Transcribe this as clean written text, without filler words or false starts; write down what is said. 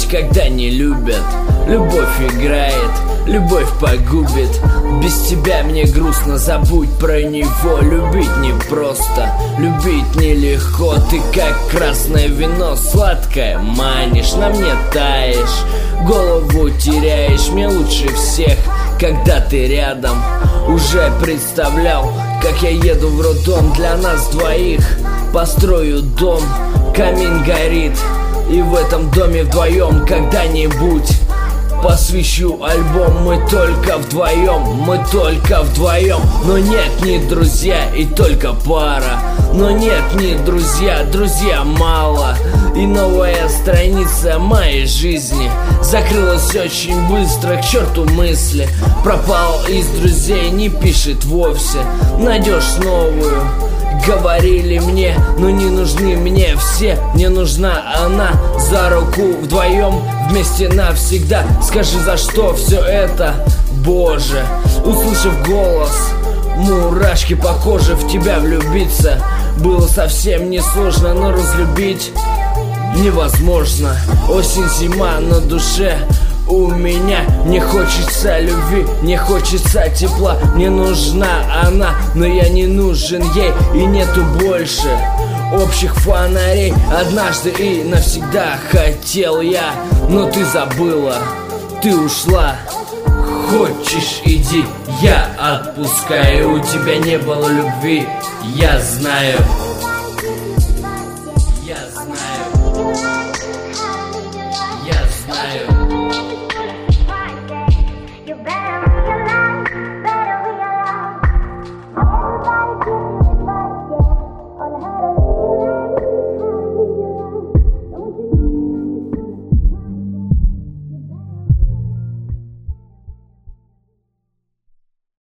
когда не любят. Любовь играет, любовь погубит. Без тебя мне грустно, забудь про него. Любить непросто, любить нелегко. Ты как красное вино, сладкое манишь, на мне таешь, голову теряешь. Мне лучше всех, когда ты рядом. Уже представлял, как я еду в роддом. Для нас двоих построю дом, камин горит, и в этом доме вдвоем когда-нибудь посвящу альбом. Мы только вдвоем, мы только вдвоем. Но нет, не друзья и только пара. Но нет, не друзья, друзья мало. И новая страница моей жизни закрылась очень быстро, к черту мысли. Пропал из друзей, не пишет вовсе. Найдешь новую, говорили мне, но не нужны мне все. Мне нужна она, за руку вдвоем, вместе навсегда. Скажи, за что все это, Боже? Услышав голос, мурашки по коже, в тебя влюбиться было совсем несложно, но разлюбить невозможно. Осень, зима на душе у меня. Мне хочется любви, мне хочется тепла. Мне нужна она, но я не нужен ей. И нету больше общих фонарей. Однажды и навсегда хотел я, но ты забыла, ты ушла. Хочешь, иди, я отпускаю. У тебя не было любви, я знаю.